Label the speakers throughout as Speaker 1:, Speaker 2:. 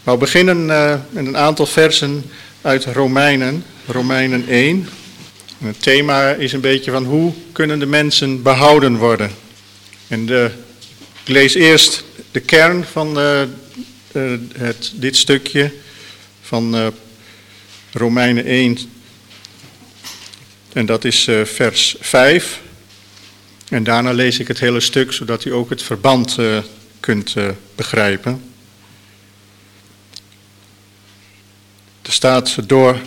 Speaker 1: wou beginnen met een aantal versen uit Romeinen 1. En het thema is een beetje van hoe kunnen de mensen behouden worden. En ik lees eerst de kern van dit stukje van Romeinen 1. En dat is vers 5. En daarna lees ik het hele stuk, zodat u ook het verband kunt begrijpen. Er staat, door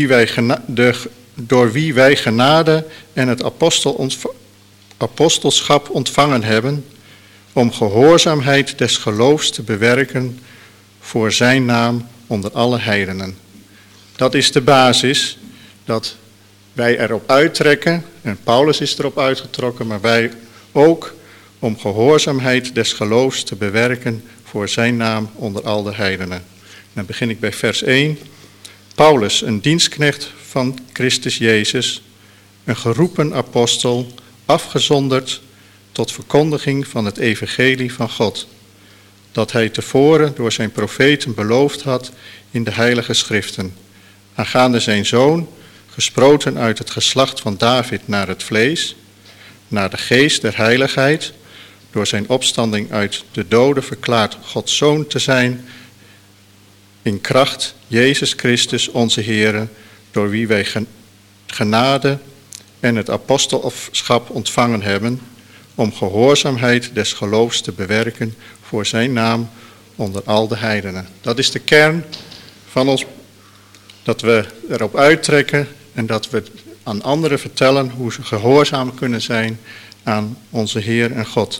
Speaker 1: wie wij genade en het apostelschap ontvangen hebben, om gehoorzaamheid des geloofs te bewerken voor zijn naam onder alle heidenen. Dat is de basis, dat wij erop uittrekken, en Paulus is erop uitgetrokken, maar wij ook, om gehoorzaamheid des geloofs te bewerken voor zijn naam onder al de heidenen. Dan begin ik bij vers 1. Paulus, een dienstknecht van Christus Jezus, een geroepen apostel, afgezonderd tot verkondiging van het evangelie van God, dat hij tevoren door zijn profeten beloofd had in de heilige schriften, aangaande zijn zoon, gesproten uit het geslacht van David naar het vlees, naar de geest der heiligheid, door zijn opstanding uit de doden verklaard Gods zoon te zijn, in kracht Jezus Christus onze Heere, door wie wij genade en het apostelschap ontvangen hebben, om gehoorzaamheid des geloofs te bewerken voor zijn naam onder al de heidenen. Dat is de kern van ons, dat we erop uittrekken en dat we aan anderen vertellen hoe ze gehoorzaam kunnen zijn aan onze Heer en God.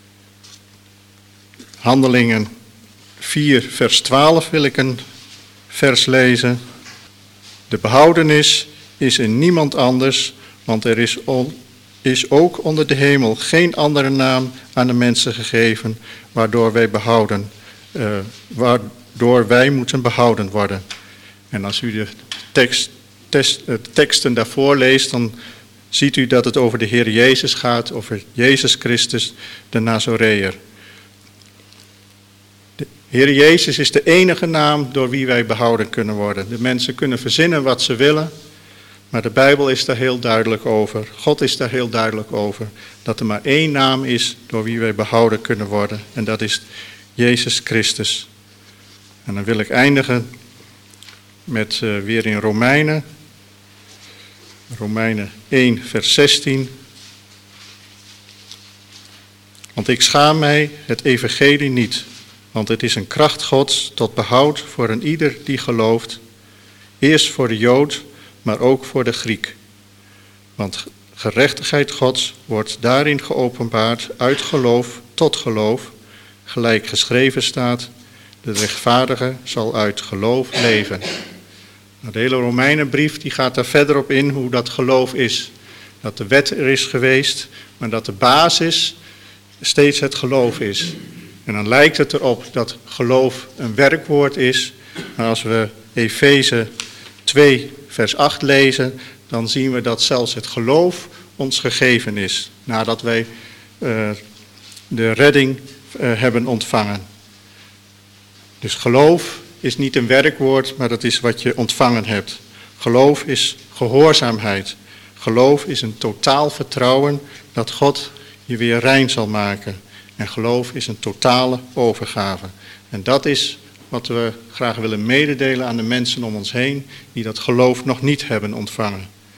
Speaker 1: Handelingen 4 vers 12 wil ik een vers lezen. De behoudenis is in niemand anders, want er is ook onder de hemel geen andere naam aan de mensen gegeven, waardoor wij moeten behouden worden. En als u de teksten daarvoor leest, dan ziet u dat het over de Heer Jezus gaat, over Jezus Christus, de Nazoreër. De Heer Jezus is de enige naam door wie wij behouden kunnen worden. De mensen kunnen verzinnen wat ze willen, maar de Bijbel is daar heel duidelijk over. God is daar heel duidelijk over. Dat er maar één naam is door wie wij behouden kunnen worden. En dat is Jezus Christus. En dan wil ik eindigen met weer in Romeinen 1 vers 16. Want ik schaam mij het evangelie niet, want het is een kracht Gods tot behoud voor een ieder die gelooft, eerst voor de Jood, maar ook voor de Griek. Want gerechtigheid Gods wordt daarin geopenbaard uit geloof tot geloof, gelijk geschreven staat, de rechtvaardige zal uit geloof leven. Nou, de hele Romeinenbrief die gaat daar verder op in hoe dat geloof is. Dat de wet er is geweest, maar dat de basis steeds het geloof is. En dan lijkt het erop dat geloof een werkwoord is. Maar als we Efeze 2 vers 8 lezen, dan zien we dat zelfs het geloof ons gegeven is. Nadat wij de redding hebben ontvangen. Dus geloof is niet een werkwoord, maar dat is wat je ontvangen hebt. Geloof is gehoorzaamheid. Geloof is een totaal vertrouwen dat God je weer rein zal maken. En geloof is een totale overgave. En dat is wat we graag willen mededelen aan de mensen om ons heen die dat geloof nog niet hebben ontvangen.